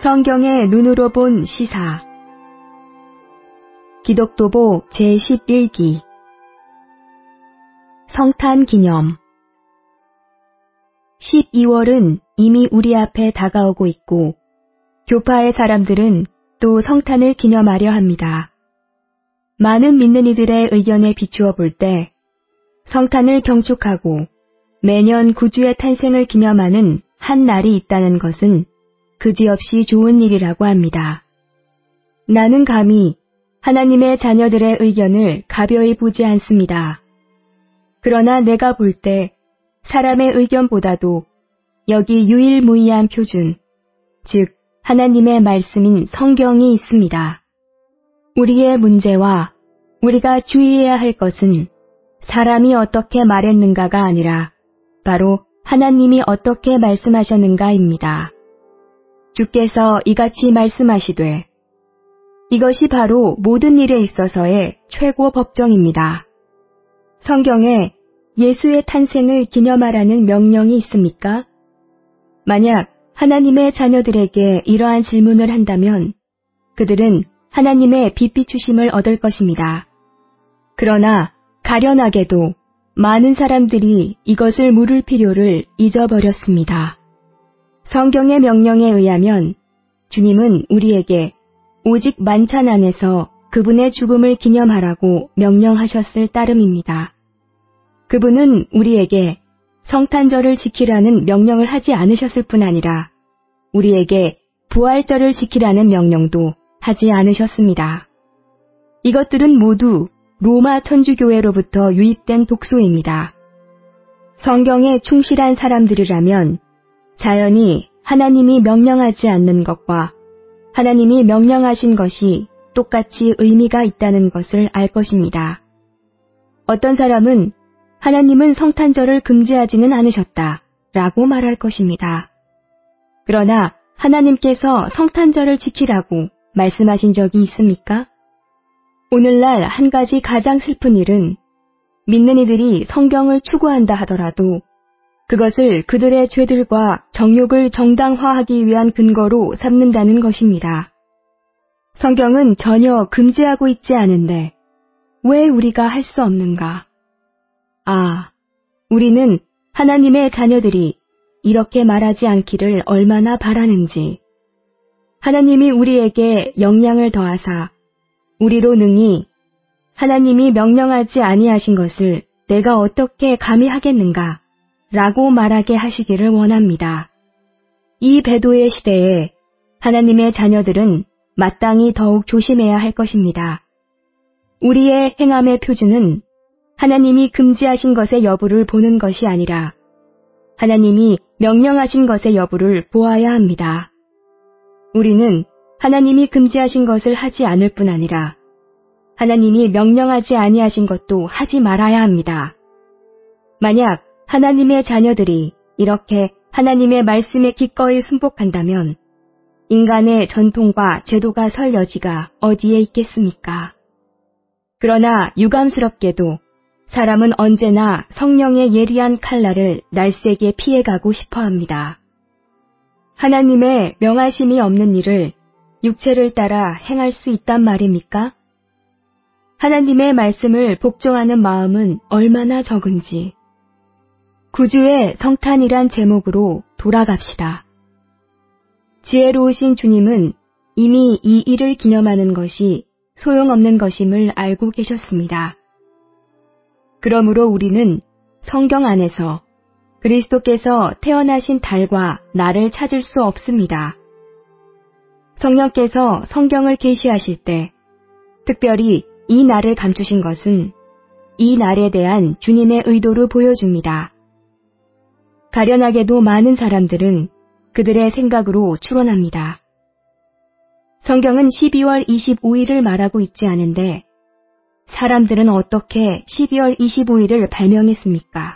성경의 눈으로 본 시사 기독도보 제11기 성탄 기념 12월은 이미 우리 앞에 다가오고 있고 교파의 사람들은 또 성탄을 기념하려 합니다. 많은 믿는 이들의 의견에 비추어 볼 때 성탄을 경축하고 매년 구주의 탄생을 기념하는 한 날이 있다는 것은 그지없이 좋은 일이라고 합니다. 나는 감히 하나님의 자녀들의 의견을 가벼이 보지 않습니다. 그러나 내가 볼 때 사람의 의견보다도 여기 유일무이한 표준, 즉 하나님의 말씀인 성경이 있습니다. 우리의 문제와 우리가 주의해야 할 것은 사람이 어떻게 말했는가가 아니라 바로 하나님이 어떻게 말씀하셨는가입니다. 주께서 이같이 말씀하시되 이것이 바로 모든 일에 있어서의 최고 법정입니다. 성경에 예수의 탄생을 기념하라는 명령이 있습니까? 만약 하나님의 자녀들에게 이러한 질문을 한다면 그들은 하나님의 빛비추심을 얻을 것입니다. 그러나 가련하게도 많은 사람들이 이것을 물을 필요를 잊어버렸습니다. 성경의 명령에 의하면 주님은 우리에게 오직 만찬 안에서 그분의 죽음을 기념하라고 명령하셨을 따름입니다. 그분은 우리에게 성탄절을 지키라는 명령을 하지 않으셨을 뿐 아니라 우리에게 부활절을 지키라는 명령도 하지 않으셨습니다. 이것들은 모두 로마 천주교회로부터 유입된 독소입니다. 성경에 충실한 사람들이라면 자연히 하나님이 명령하지 않는 것과 하나님이 명령하신 것이 똑같이 의미가 있다는 것을 알 것입니다. 어떤 사람은 하나님은 성탄절을 금지하지는 않으셨다 라고 말할 것입니다. 그러나 하나님께서 성탄절을 지키라고 말씀하신 적이 있습니까? 오늘날 한 가지 가장 슬픈 일은 믿는 이들이 성경을 추구한다 하더라도 그것을 그들의 죄들과 정욕을 정당화하기 위한 근거로 삼는다는 것입니다. 성경은 전혀 금지하고 있지 않은데 왜 우리가 할 수 없는가? 우리는 하나님의 자녀들이 이렇게 말하지 않기를 얼마나 바라는지. 하나님이 우리에게 영향을 더하사 우리로 능히 하나님이 명령하지 아니하신 것을 내가 어떻게 감히 하겠는가? 라고 말하게 하시기를 원합니다. 이 배도의 시대에 하나님의 자녀들은 마땅히 더욱 조심해야 할 것입니다. 우리의 행함의 표준은 하나님이 금지하신 것의 여부를 보는 것이 아니라 하나님이 명령하신 것의 여부를 보아야 합니다. 우리는 하나님이 금지하신 것을 하지 않을 뿐 아니라 하나님이 명령하지 아니하신 것도 하지 말아야 합니다. 만약 하나님의 자녀들이 이렇게 하나님의 말씀에 기꺼이 순복한다면 인간의 전통과 제도가 설 여지가 어디에 있겠습니까? 그러나 유감스럽게도 사람은 언제나 성령의 예리한 칼날을 날쌔게 피해가고 싶어합니다. 하나님의 명하심이 없는 일을 육체를 따라 행할 수 있단 말입니까? 하나님의 말씀을 복종하는 마음은 얼마나 적은지. 구주의 성탄이란 제목으로 돌아갑시다. 지혜로우신 주님은 이미 이 일을 기념하는 것이 소용없는 것임을 알고 계셨습니다. 그러므로 우리는 성경 안에서 그리스도께서 태어나신 달과 날을 찾을 수 없습니다. 성령께서 성경을 계시하실 때 특별히 이 날을 감추신 것은 이 날에 대한 주님의 의도를 보여줍니다. 가련하게도 많은 사람들은 그들의 생각으로 추론합니다. 성경은 12월 25일을 말하고 있지 않은데 사람들은 어떻게 12월 25일을 발명했습니까?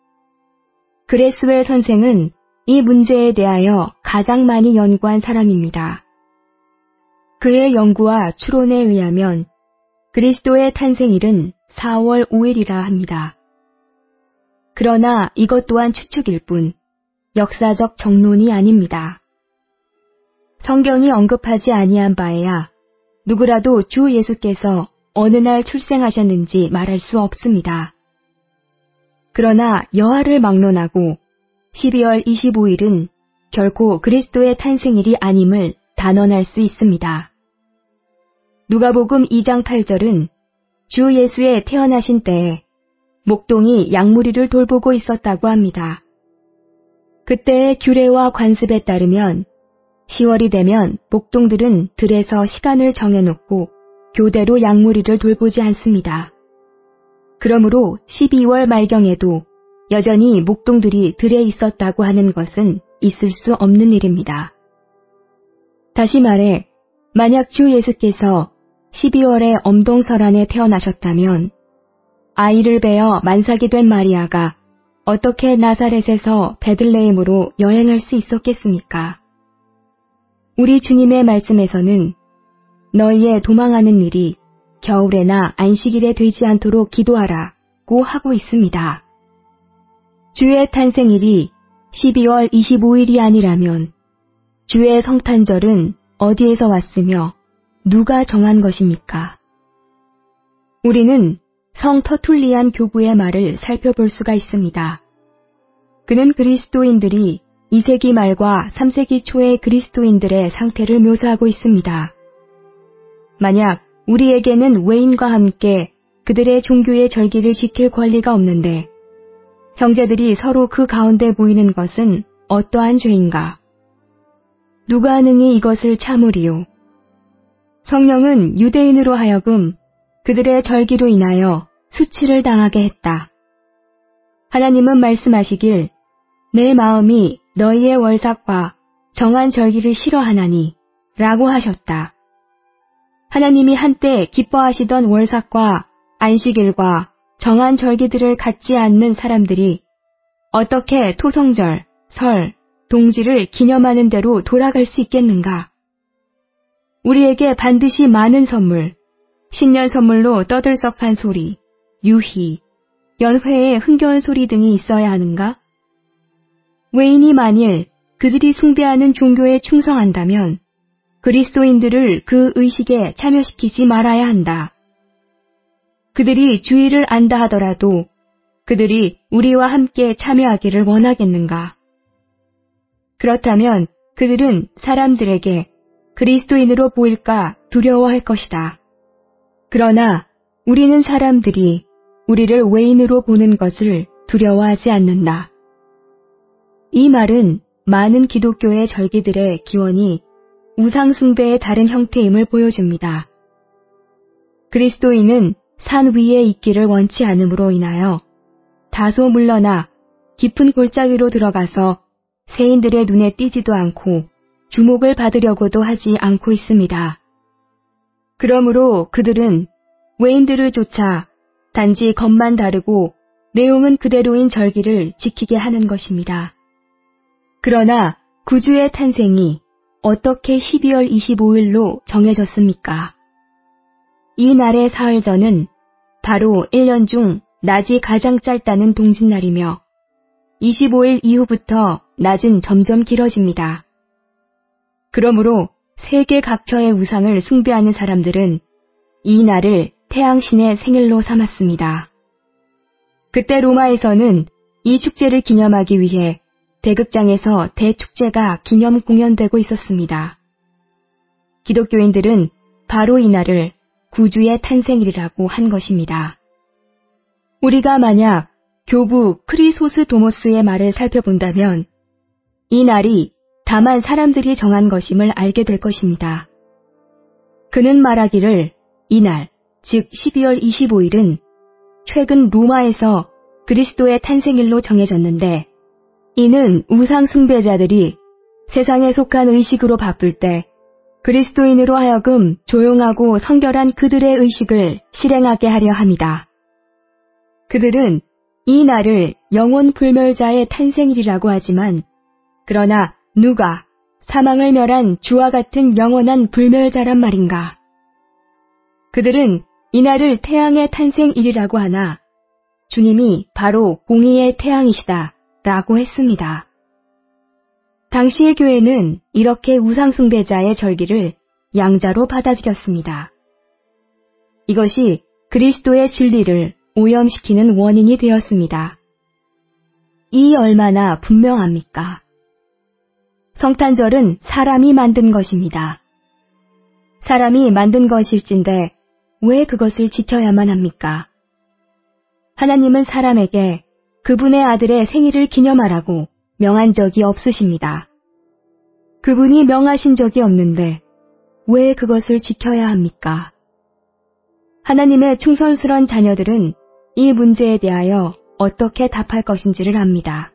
그레스웰 선생은 이 문제에 대하여 가장 많이 연구한 사람입니다. 그의 연구와 추론에 의하면 그리스도의 탄생일은 4월 5일이라 합니다. 그러나 이것 또한 추측일 뿐 역사적 정론이 아닙니다. 성경이 언급하지 아니한 바에야 누구라도 주 예수께서 어느 날 출생하셨는지 말할 수 없습니다. 그러나 여하를 막론하고 12월 25일은 결코 그리스도의 탄생일이 아님을 단언할 수 있습니다. 누가복음 2장 8절은 주 예수의 태어나신 때에 목동이 양무리를 돌보고 있었다고 합니다. 그때의 규례와 관습에 따르면 10월이 되면 목동들은 들에서 시간을 정해놓고 교대로 양무리를 돌보지 않습니다. 그러므로 12월 말경에도 여전히 목동들이 들에 있었다고 하는 것은 있을 수 없는 일입니다. 다시 말해, 만약 주 예수께서 12월에 엄동설안에 태어나셨다면 아이를 베어 만삭이 된 마리아가 어떻게 나사렛에서 베들레헴으로 여행할 수 있었겠습니까? 우리 주님의 말씀에서는 너희의 도망하는 일이 겨울에나 안식일에 되지 않도록 기도하라고 하고 있습니다. 주의 탄생일이 12월 25일이 아니라면 주의 성탄절은 어디에서 왔으며 누가 정한 것입니까? 우리는 성 터툴리안 교부의 말을 살펴볼 수가 있습니다. 그는 그리스도인들이 2세기 말과 3세기 초의 그리스도인들의 상태를 묘사하고 있습니다. 만약 우리에게는 외인과 함께 그들의 종교의 절기를 지킬 권리가 없는데 형제들이 서로 그 가운데 모이는 것은 어떠한 죄인가? 누가 능히 이것을 참으리요? 성령은 유대인으로 하여금 그들의 절기로 인하여 수치를 당하게 했다. 하나님은 말씀하시길 내 마음이 너희의 월삭과 정한 절기를 싫어하나니 라고 하셨다. 하나님이 한때 기뻐하시던 월삭과 안식일과 정한 절기들을 갖지 않는 사람들이 어떻게 토성절, 설, 동지를 기념하는 대로 돌아갈 수 있겠는가? 우리에게 반드시 많은 선물, 신년 선물로 떠들썩한 소리, 유희, 연회의 흥겨운 소리 등이 있어야 하는가? 외인이 만일 그들이 숭배하는 종교에 충성한다면 그리스도인들을 그 의식에 참여시키지 말아야 한다. 그들이 주의를 안다 하더라도 그들이 우리와 함께 참여하기를 원하겠는가? 그렇다면 그들은 사람들에게 그리스도인으로 보일까 두려워할 것이다. 그러나 우리는 사람들이 우리를 외인으로 보는 것을 두려워하지 않는다. 이 말은 많은 기독교의 절기들의 기원이 우상숭배의 다른 형태임을 보여줍니다. 그리스도인은 산 위에 있기를 원치 않음으로 인하여 다소 물러나 깊은 골짜기로 들어가서 세인들의 눈에 띄지도 않고 주목을 받으려고도 하지 않고 있습니다. 그러므로 그들은 외인들을 쫓아 단지 겉만 다르고 내용은 그대로인 절기를 지키게 하는 것입니다. 그러나 구주의 탄생이 어떻게 12월 25일로 정해졌습니까? 이 날의 사흘전은 바로 1년 중 낮이 가장 짧다는 동짓날이며 25일 이후부터 낮은 점점 길어집니다. 그러므로 세계 각처의 우상을 숭배하는 사람들은 이 날을 태양신의 생일로 삼았습니다. 그때 로마에서는 이 축제를 기념하기 위해 대극장에서 대축제가 기념 공연되고 있었습니다. 기독교인들은 바로 이 날을 구주의 탄생일이라고 한 것입니다. 우리가 만약 교부 크리소스도모스의 말을 살펴본다면 이 날이 다만 사람들이 정한 것임을 알게 될 것입니다. 그는 말하기를 이날, 즉 12월 25일은 최근 로마에서 그리스도의 탄생일로 정해졌는데 이는 우상 숭배자들이 세상에 속한 의식으로 바쁠 때 그리스도인으로 하여금 조용하고 성결한 그들의 의식을 실행하게 하려 합니다. 그들은 이 날을 영혼 불멸자의 탄생일이라고 하지만 그러나 누가 사망을 멸한 주와 같은 영원한 불멸자란 말인가? 그들은 이 날을 태양의 탄생일이라고 하나 주님이 바로 공의의 태양이시다 라고 했습니다. 당시의 교회는 이렇게 우상숭배자의 절기를 양자로 받아들였습니다. 이것이 그리스도의 진리를 오염시키는 원인이 되었습니다. 이 얼마나 분명합니까? 성탄절은 사람이 만든 것입니다. 사람이 만든 것일진데 왜 그것을 지켜야만 합니까? 하나님은 사람에게 그분의 아들의 생일을 기념하라고 명한 적이 없으십니다. 그분이 명하신 적이 없는데 왜 그것을 지켜야 합니까? 하나님의 충성스러운 자녀들은 이 문제에 대하여 어떻게 답할 것인지를 압니다.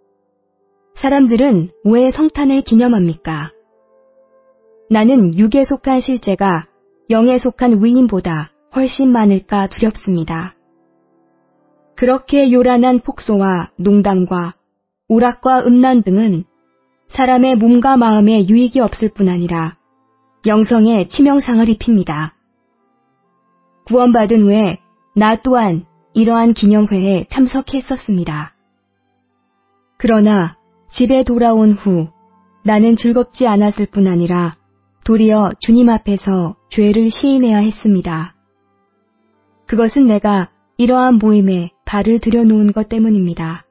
사람들은 왜 성탄을 기념합니까? 나는 육에 속한 실제가 영에 속한 위임보다 훨씬 많을까 두렵습니다. 그렇게 요란한 폭소와 농담과 오락과 음란 등은 사람의 몸과 마음에 유익이 없을 뿐 아니라 영성에 치명상을 입힙니다. 구원받은 후에 나 또한 이러한 기념회에 참석했었습니다. 그러나 집에 돌아온 후 나는 즐겁지 않았을 뿐 아니라 도리어 주님 앞에서 죄를 시인해야 했습니다. 그것은 내가 이러한 모임에 발을 들여놓은 것 때문입니다.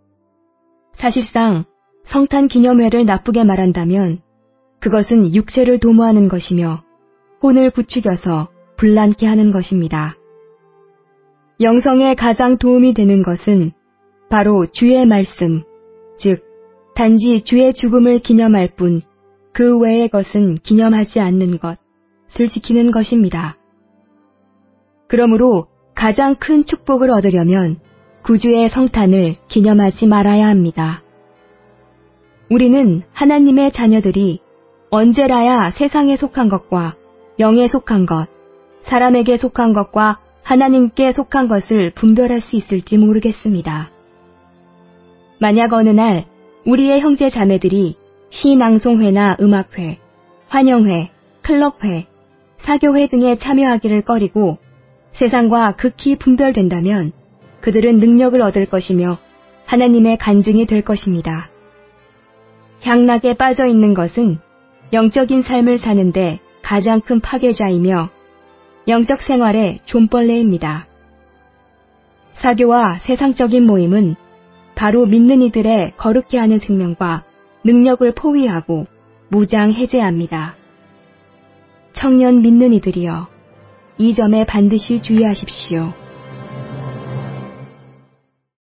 사실상 성탄 기념회를 나쁘게 말한다면 그것은 육체를 도모하는 것이며 혼을 부추겨서 불난케 하는 것입니다. 영성에 가장 도움이 되는 것은 바로 주의 말씀, 즉 단지 주의 죽음을 기념할 뿐 그 외의 것은 기념하지 않는 것을 지키는 것입니다. 그러므로 가장 큰 축복을 얻으려면 구주의 성탄을 기념하지 말아야 합니다. 우리는 하나님의 자녀들이 언제라야 세상에 속한 것과 영에 속한 것, 사람에게 속한 것과 하나님께 속한 것을 분별할 수 있을지 모르겠습니다. 만약 어느 날 우리의 형제 자매들이 시낭송회나 음악회, 환영회, 클럽회, 사교회 등에 참여하기를 꺼리고 세상과 극히 분별된다면 그들은 능력을 얻을 것이며 하나님의 간증이 될 것입니다. 향락에 빠져 있는 것은 영적인 삶을 사는데 가장 큰 파괴자이며 영적 생활의 존벌레입니다. 사교와 세상적인 모임은 바로 믿는 이들의 거룩해 하는 생명과 능력을 포위하고 무장 해제합니다. 청년 믿는 이들이여, 이 점에 반드시 주의하십시오.